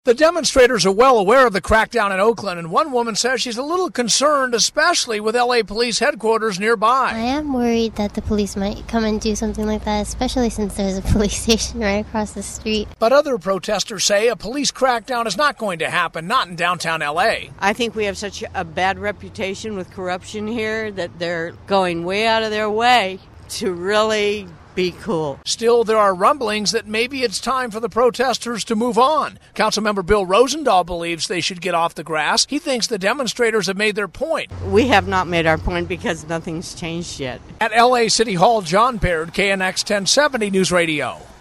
The demonstrators are well aware of the crackdown in Oakland, and one woman says she's a little concerned, especially with LA police headquarters nearby. I am worried that the police might come and do something like that, especially since there's a police station right across the street. But other protesters say a police crackdown is not going to happen, not in downtown LA. I think we have such a bad reputation with corruption here that they're going way out of their way to really be cool. Still, there are rumblings that maybe it's time for the protesters to move on. Councilmember Bill Rosendahl believes they should get off the grass. He thinks the demonstrators have made their point. We have not made our point because nothing's changed yet. At LA City Hall, John Baird, KNX 1070 News Radio.